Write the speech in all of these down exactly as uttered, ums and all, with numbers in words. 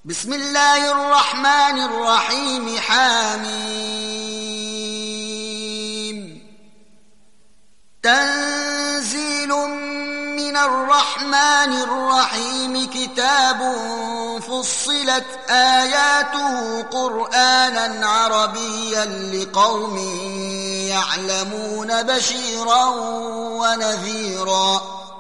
بسم الله الرحمن الرحيم حميم تنزيل من الرحمن الرحيم كتاب فصلت آياته قرآنا عربيا لقوم يعلمون بشيرا ونذيرا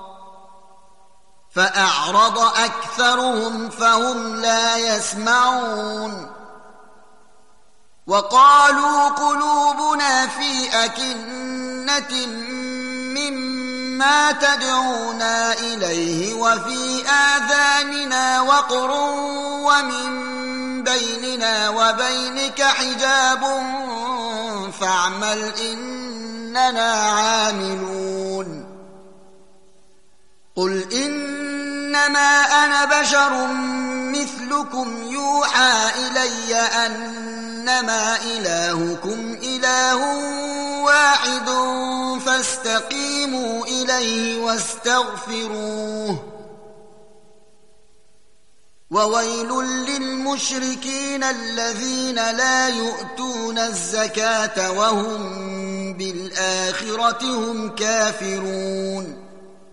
فأعرض أكثرهم فهم لا يسمعون وقالوا قلوبنا في أكنة مما تدعونا إليه وفي آذاننا وقر ومن بيننا وبينك حجاب فاعمل إننا عاملون قل إنما أنا بشر مثلكم يوحى إلي أنما إلهكم إله واحد فاستقيموا إليه واستغفروه وويل للمشركين الذين لا يؤتون الزكاة وهم بالآخرة هم كافرون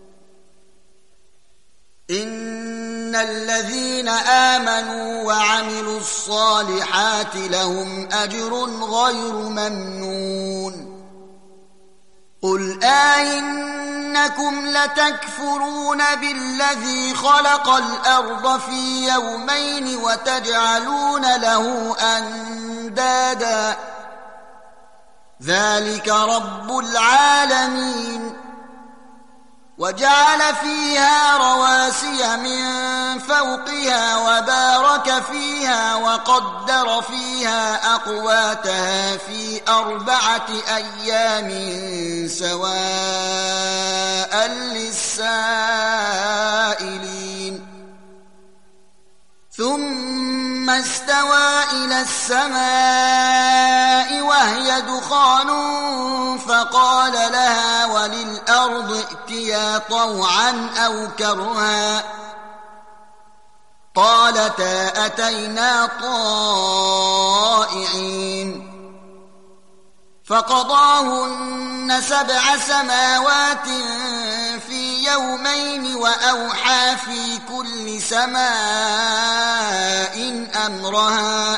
إن الذين آمنوا وعملوا الصالحات لهم أجر غير ممنون قل آئنكم لتكفرون بالذي خلق الأرض في يومين وتجعلون له أندادا ذلك رب العالمين وجعل فيها رواسي من فوقها وبارك فيها وقدر فيها أقواتها في أربعة أيام سواء للسائلين ثم استوى إلى السماء وهي دخان فقال لها وللأرض ائتيا طوعا أو كرها قالتا أتينا طائعين فقضاهن سبع سماوات في يومين وأوحى في كل سماء أمرها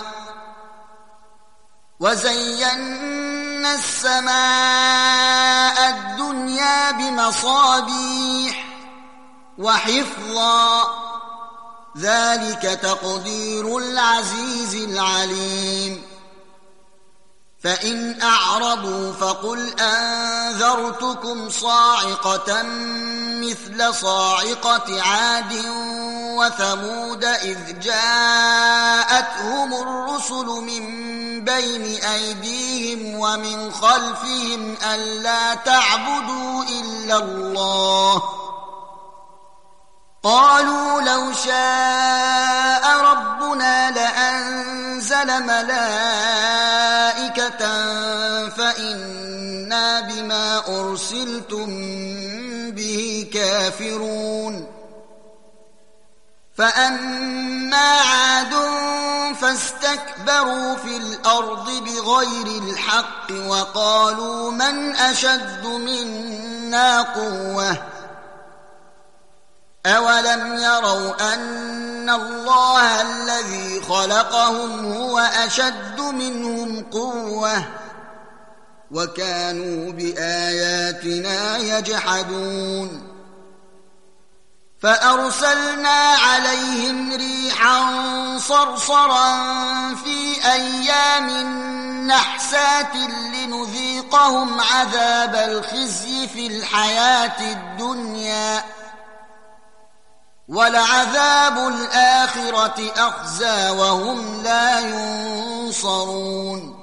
وزينا السماء الدنيا بمصابيح وحفظا ذلك تقدير العزيز العليم فإن أعرضوا فقل أنذرتكم صاعقة مثل صاعقة عاد وثمود إذ جاءتهم الرسل من بين أيديهم ومن خلفهم ألا تعبدوا إلا الله قالوا لو شاء ربنا لأنزل ملائكة فإنا بما أرسلتم به كافرون فأما عاد فاستكبروا في الأرض بغير الحق وقالوا من أشد منا قوة أولم يروا أن الله الذي خلقهم هو أشد منهم قوة وكانوا بآياتنا يجحدون فأرسلنا عليهم ريحا صرصرا في أيام نحسات لنذيقهم عذاب الخزي في الحياة الدنيا ولعذاب الآخرة أخزى وهم لا ينصرون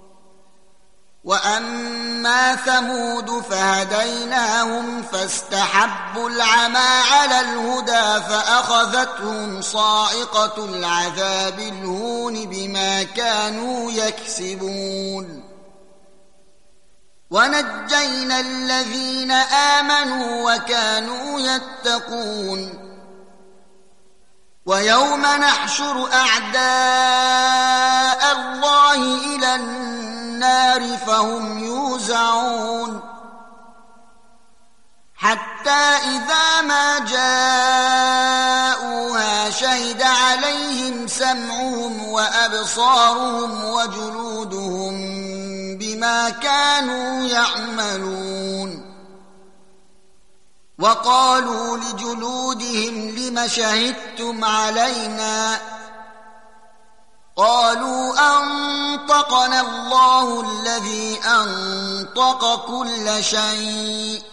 وأما ثمود فهديناهم فاستحبوا العمى على الهدى فأخذتهم صاعقة العذاب الهون بما كانوا يكسبون ونجينا الذين آمنوا وكانوا يتقون ويوم نحشر أعداء الله إلى النار فهم يوزعون حتى إذا ما جاءوها شهد عليهم سمعهم وأبصارهم وجلودهم بما كانوا يعملون وقالوا لجلودهم لم شهدتم علينا قالوا أنطقنا الله الذي أنطق كل شيء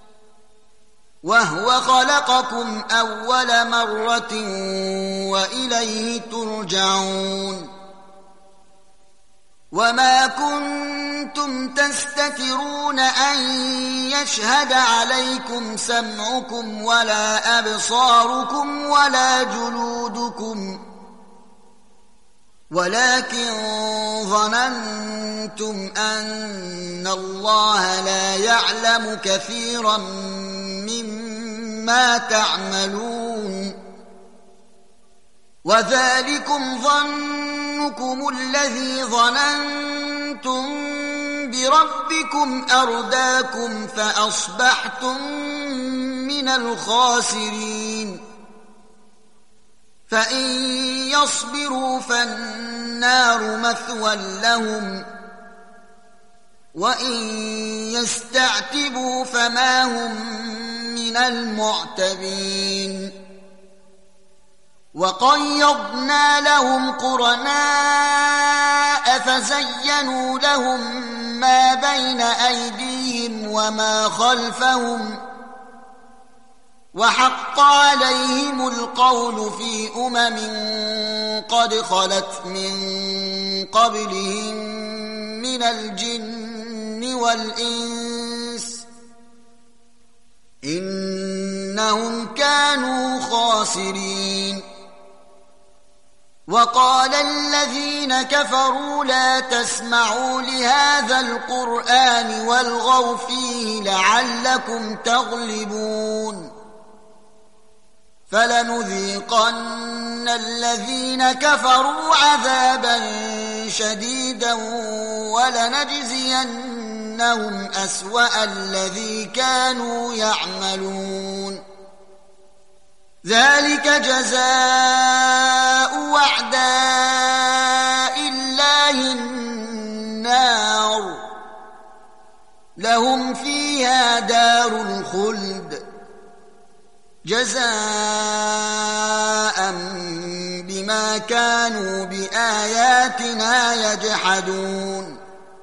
وهو خلقكم أول مرة وإليه ترجعون وما كنتم تستترون أن يشهد عليكم سمعكم ولا أبصاركم ولا جلودكم ولكن ظننتم أن الله لا يعلم كثيرا مما تعملون وذلكم ظنكم الذي ظننتم بربكم أرداكم فأصبحتم من الخاسرين فإن يصبروا فالنار مثوى لهم وإن يستعتبوا فما هم من المعتبين وقيضنا لهم قرناء فزينوا لهم ما بين أيديهم وما خلفهم وحق عليهم القول في أمم قد خلت من قبلهم من الجن والإنس إنهم كانوا خاسرين وقال الذين كفروا لا تسمعوا لهذا القرآن والغوا فيه لعلكم تغلبون فلنذيقن الذين كفروا عذابا شديدا ولنجزينهم أسوأ الذي كانوا يعملون ذلك جزاء أعداء الله النار لهم فيها دار الخلد جزاء بما كانوا بآياتنا يجحدون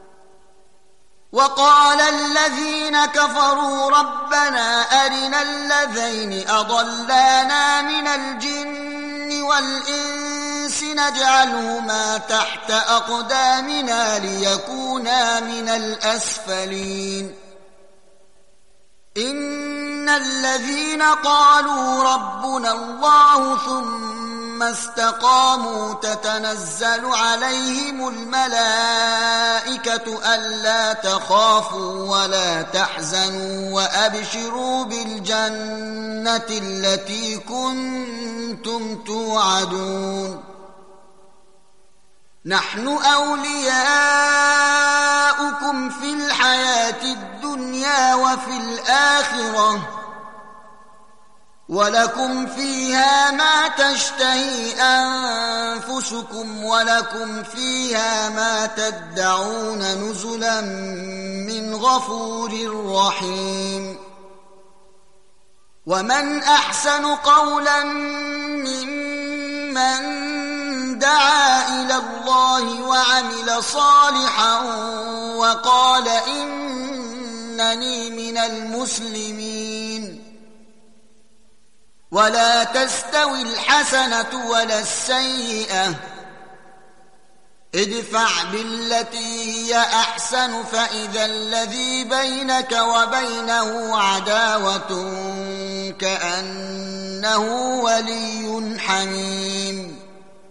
وقال الذين كفروا ربنا أرنا الذين أضلانا من الجن والإنس نجعلهما تحت أقدامنا ليكونا من الأسفلين إن الذين قالوا ربنا الله ثم استقاموا تتنزل عليهم الملائكة ألا تخافوا ولا تحزنوا وأبشروا بالجنة التي كنتم توعدون نحن أولياؤكم في الحياة الدنيا وفي الآخرة ولكم فيها ما تشتهي أنفسكم ولكم فيها ما تدعون نزلا من غفور رحيم ومن أحسن قولا ممن دعا إلى الله وعمل صالحا وقال إنني من المسلمين ولا تستوي الحسنة ولا السيئة ادفع بالتي هي أحسن فإذا الذي بينك وبينه عداوة كأنه ولي حميم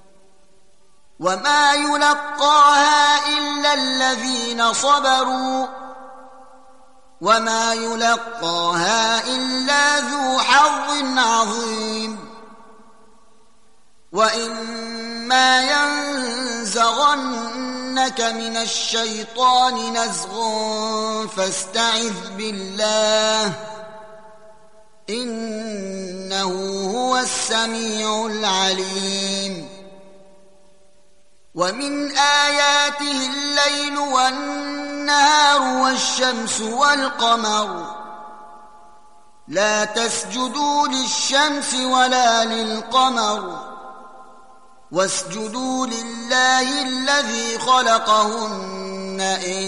وما يلقاها إلا الذين صبروا وما يلقاها إلا ذو حظ عظيم وإما ينزغنك من الشيطان نزغ فاستعذ بالله إنه هو السميع العليم ومن آياته الليل والنهار والشمس والقمر لا تسجدوا للشمس ولا للقمر واسجدوا لله الذي خلقهن إن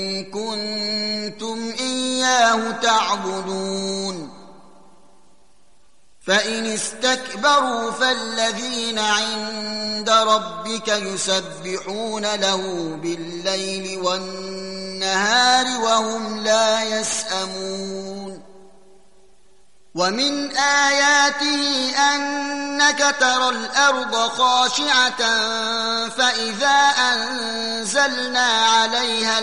كنتم إياه تعبدون فإن استكبروا فالذين عند ربك يسبحون له بالليل والنهار وهم لا يسأمون ومن آياته أنك ترى الأرض خاشعة فإذا أنزلنا عليها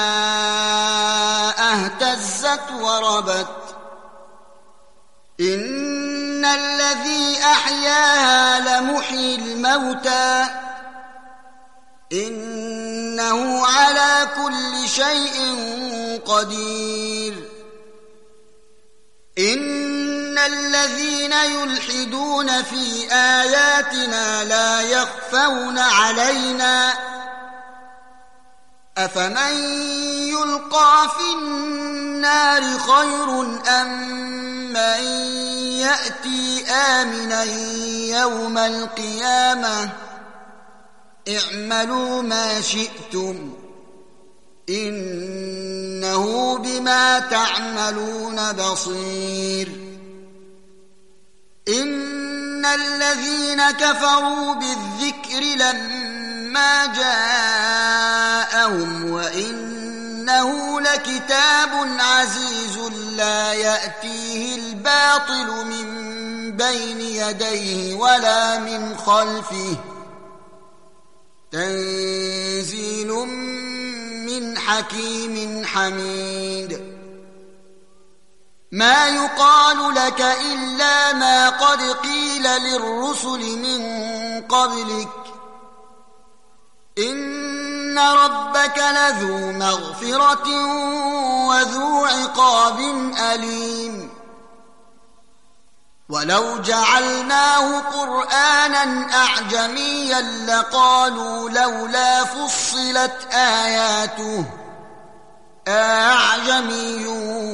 الماء اهتزت وربت إن الذي أحياها لمحيي الموتى إنه على كل شيء قدير إن الذين يلحدون في آياتنا لا يخفون علينا أفمن يلقى في النار خير أم من يأتي آمنا يوم القيامة اعملوا ما شئتم إنه بما تعملون بصير إن الذين كفروا بالذكر لما جاءهم وإنه لكتاب عزيز لا يأتيه الباطل من بين يديه ولا من خلفه تنزيل من حكيم حميد ما يقال لك إلا ما قد قيل للرسل من قبلك إن ربك لذو مغفرة وذو عقاب أليم ولو جعلناه قرآنا أعجميا لقالوا لولا فصلت آياته أعجمي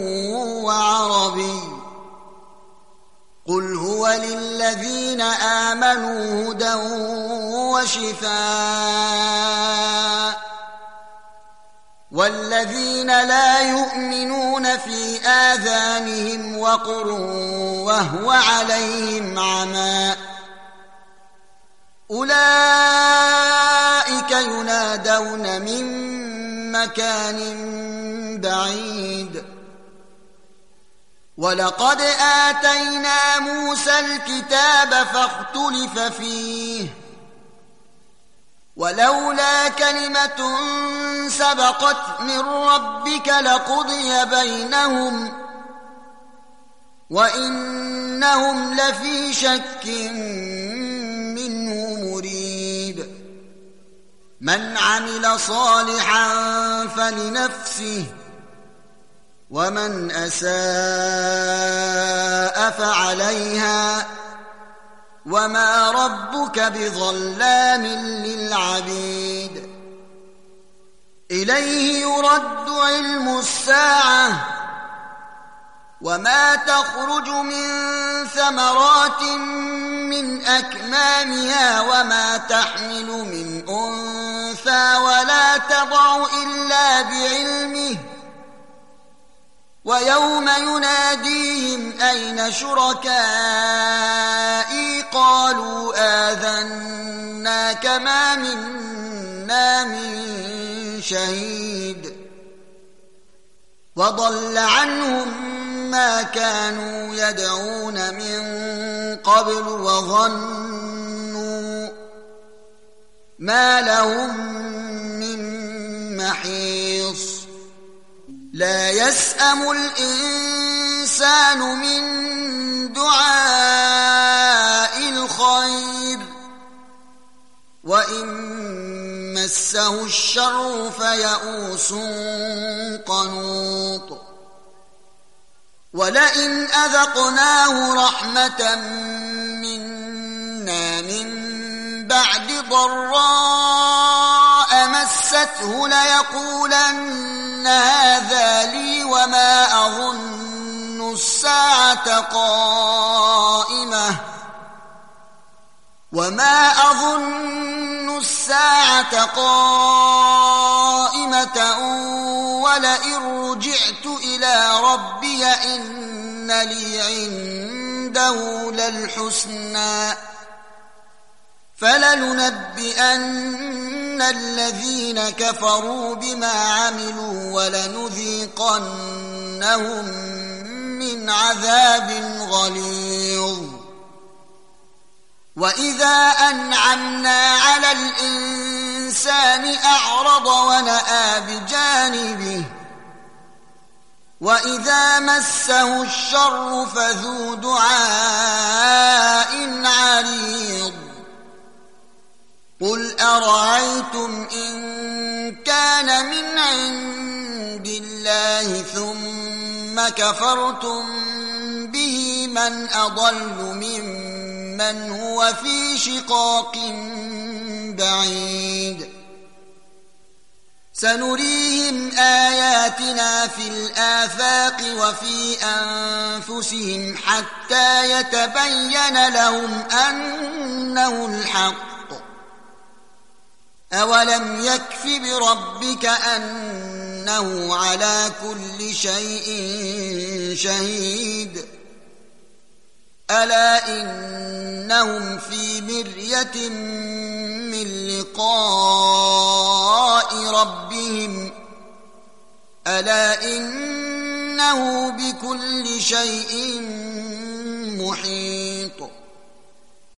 وعربي قل هو للذين آمنوا هدى وشفاء والذين لا يؤمنون في آذانهم وقر وهو عليهم عمى أولئك ينادون من مكان بعيد ولقد آتينا موسى الكتاب فاختلف فيه ولولا كلمة سبقت من ربك لقضي بينهم وإنهم لفي شك منه مريب من عمل صالحا فلنفسه ومن أساء فعليها وما ربك بظلام للعبيد إليه يرد علم الساعة وما تخرج من ثمرات من أكمامها وما تحمل من أنثى ولا تضع إلا بعلمه ويوم يناديهم أين شركائي قالوا آذناك ما منا من شهيد وضل عنهم ما كانوا يدعون من قبل وظنوا ما لهم من محيص لا يسأم الإنسان من دعاء الخير وإن مسه الشر فيئوس قنوط ولئن أذقناه رحمة منا من بعد ضراء مسته ليقولن هذا لي وما أظن الساعة قائمة وما أظن الساعة قائمة ولئن رجعت إلى ربي إن لي عنده للحسنى فلننبئن الذين كفروا بما عملوا ولنذيقنهم من عذاب غليظ وإذا أنعمنا على الإنسان أعرض ونأى بجانبه وإذا مسه الشر فذو دعاء عريض قل أرأيتم إن كان من عند الله ثم كفرتم به من أضل ممن هو في شقاق بعيد سنريهم آياتنا في الآفاق وفي أنفسهم حتى يتبين لهم أنه الحق أولم يكف بربك أنه على كل شيء شهيد ألا إنهم في مرية من لقاء ربهم ألا إنه بكل شيء محيط